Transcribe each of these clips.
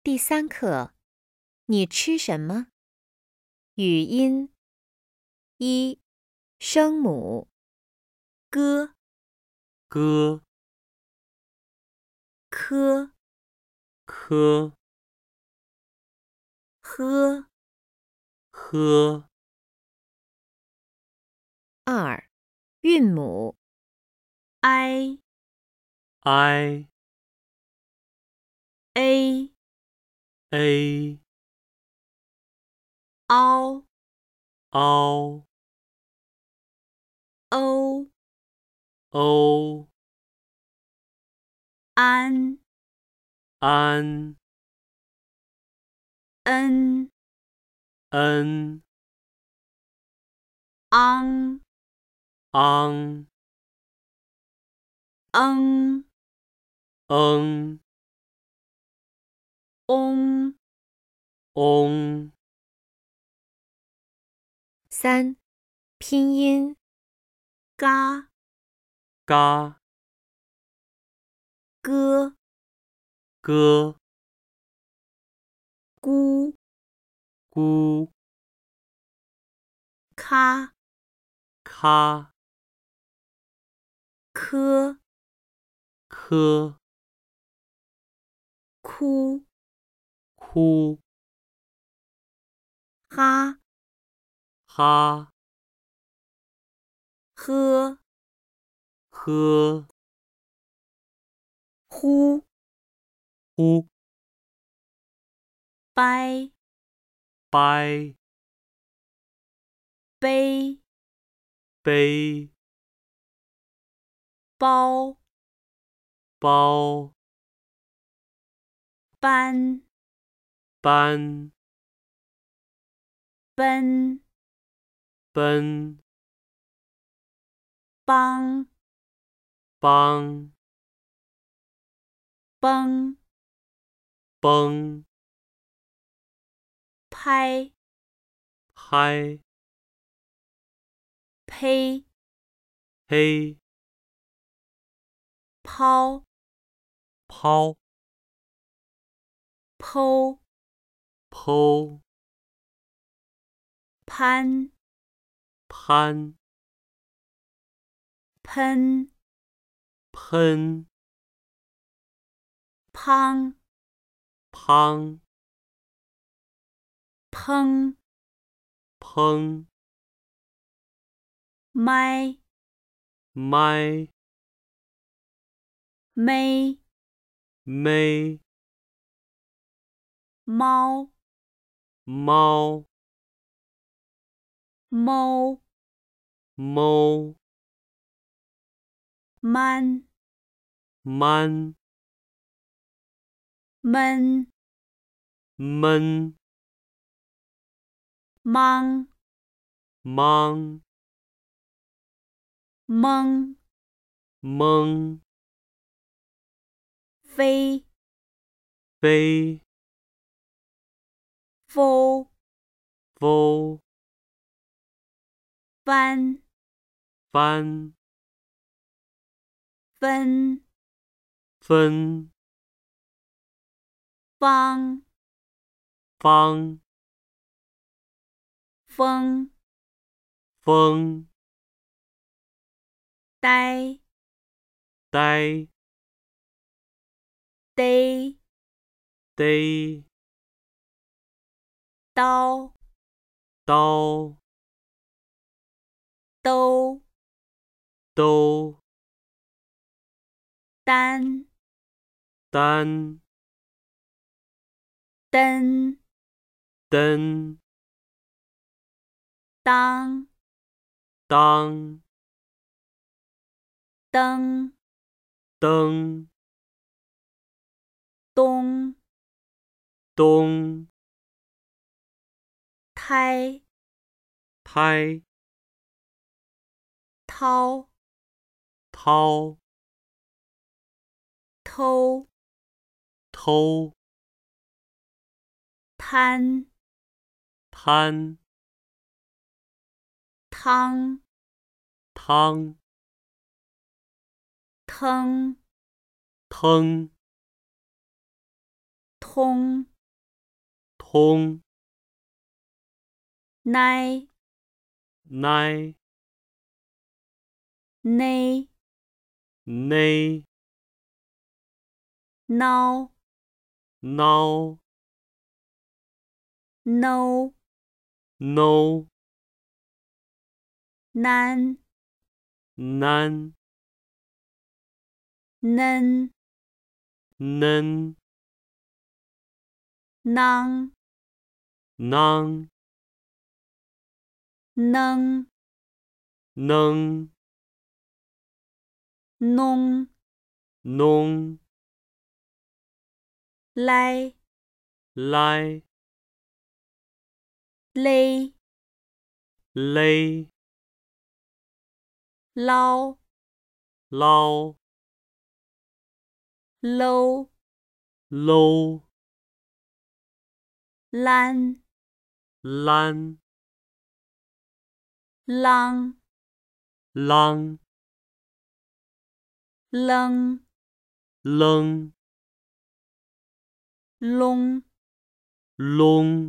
第3课，你吃什么？语音1，声母歌、 歌、 科、 科、 喝。 喝。 2，韵母 i、 I a、 A o、 O o、 O 安、 An n、 N ang、 On eng、 N ong。 On 3，拼音嘎、 嘎歌、 歌咕、 咕咔、 咔科、 科哭、 哭哈、 哈喝、 喝呼、 呼掰、 掰背、 背包、 包搬、 搬奔、 奔帮、 帮崩、 崩拍、 拍呸、 黑抛、 抛剖、 剖攀、 攀喷、 喷乓、 乓烹、 烹麦、 麦妹、 妹猫、 猫猫、 猫慢、 慢闷、 闷忙、 忙蒙、 蒙飞、 飞否、 否翻、 翻分、 分方、 方风、 风呆、 呆逮、 逮刀、 刀兜、 兜单、 单灯、 灯当、 当灯、 灯东、 东胎、 胎掏、 掏偷、 偷摊、 摊汤、 汤腾、 腾通。 空奶奶内内孬孬 no no 难难嫩嫩囊囊能能弄弄来来勒勒捞捞搂搂懒懒啷啷楞楞笼笼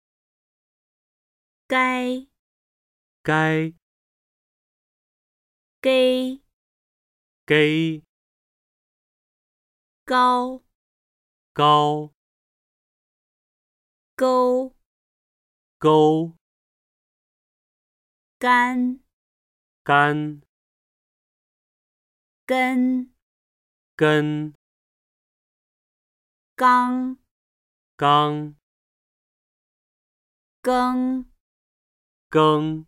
该该给给高高勾勾干干跟跟刚刚更更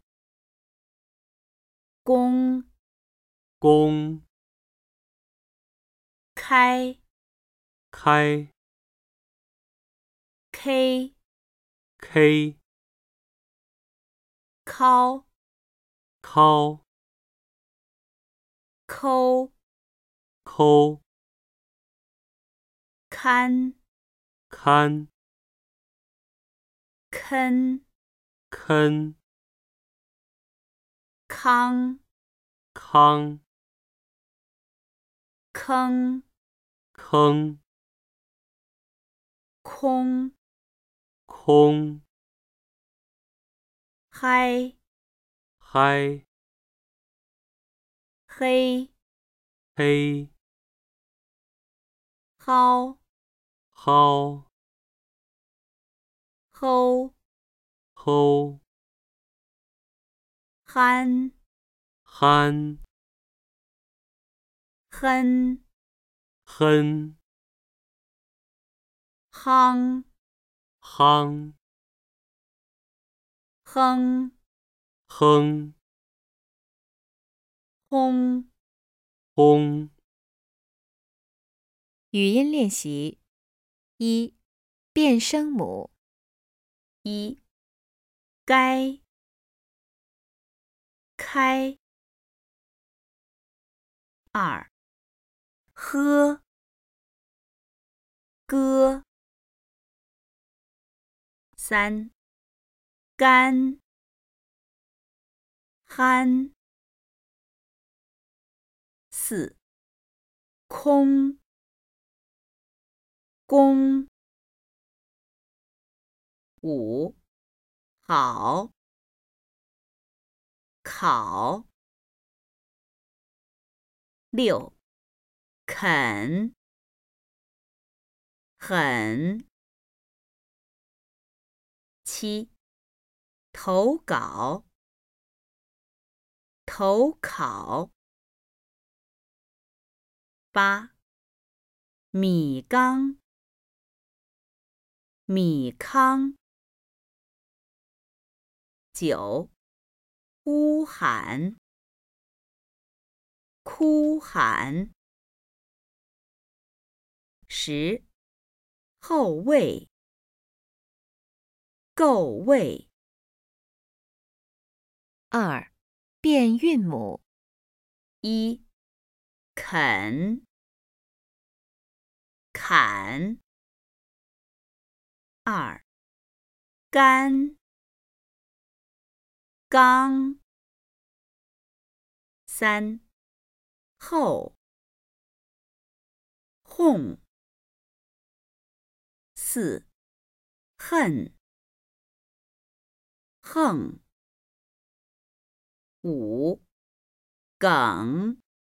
公公开开 K K 靠靠抠抠看看坑坑康康坑坑空空嗨嗨黑黑蒿蒿齁齁憨憨哼哼夯夯哼哼轰轰语音练习一，变声母一该开二喝歌三干憨四空公五好考六肯很七投稿投考八米缸米糠九呼喊哭喊十后位够位二，变韵母一肯砍二干刚三后哄四恨，横，五，梗，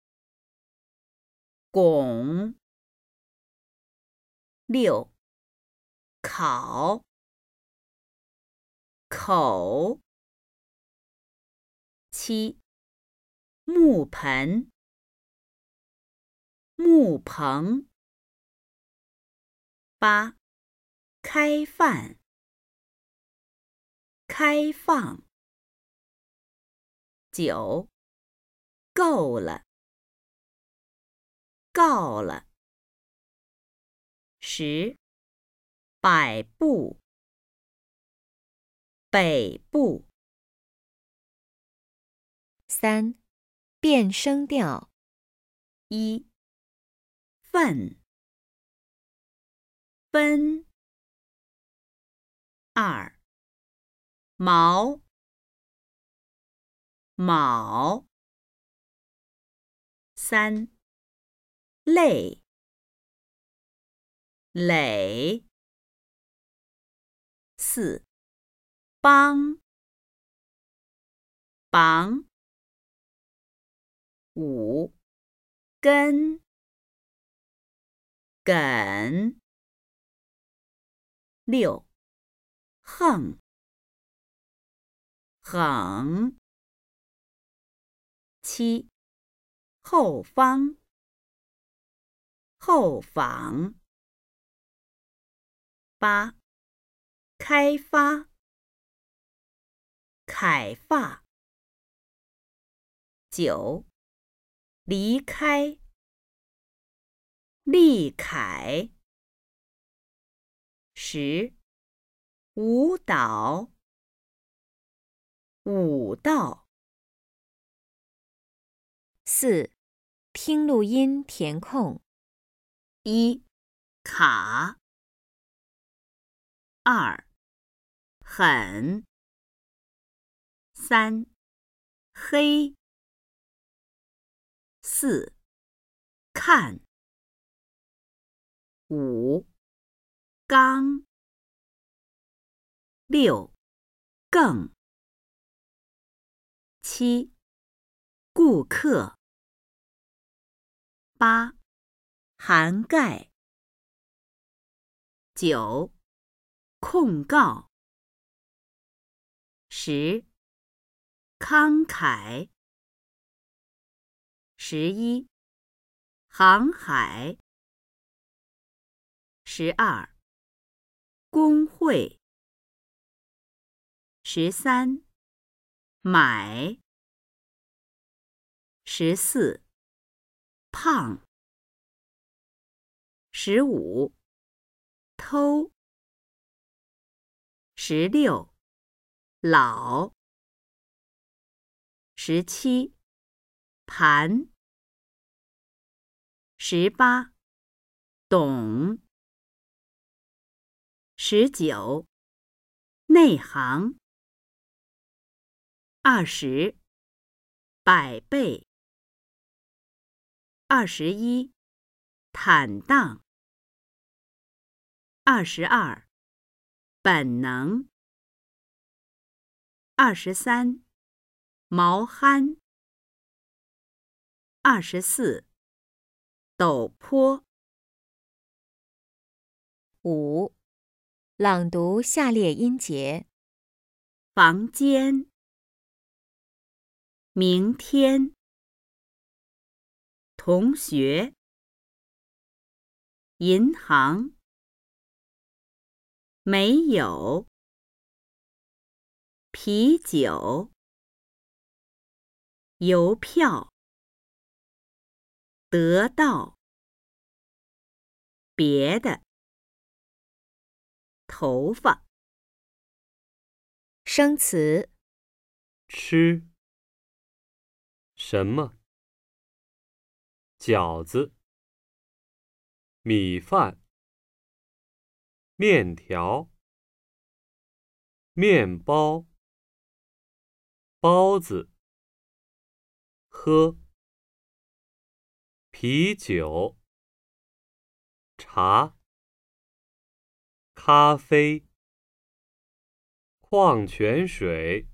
拱，六，考，口，七，木盆，木棚，八，开饭，开放，九，够了，告了，十，百步，北部， 3. 变声调。 一，份，分，二，毛，卯，三，累，垒，四，帮，绑，五，根，梗，六，横，横，七，后方，后坊，八，开发，凯发，九，离开，利凯，十，舞蹈，舞蹈。 4. 听录音填空。 一，卡，二，很，三，黑，四，看，五，刚，六，更，七，顾客，八，涵盖，九，控告，十，慷慨，11，航海，12，工会，13，买，14，胖，15，偷，16，老，17，盘，18，懂，19，内行，20，百倍，21，坦荡，22，本能，23，毛憨，24，陡坡。 5. 朗读下列音节： 房间，明天，同学，银行，没有，啤酒，邮票，得到，别的，头发。 生词吃，什么？饺子，米饭，面条，面包，包子，喝，啤酒，茶，咖啡。 矿泉水、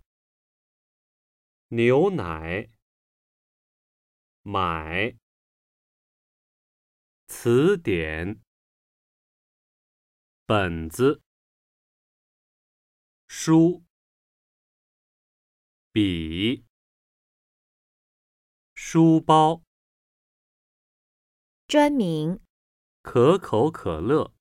牛奶、买、词典、本子、书、笔、书包、 专名、 可口可乐。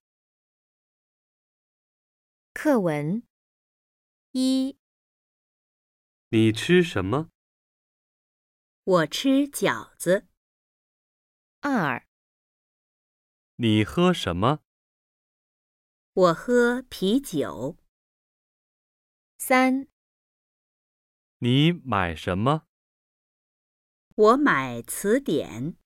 课文。一、 你吃什么？ 我吃饺子。 二、 你喝什么？ 我喝啤酒。 三、 你买什么？ 我买词典。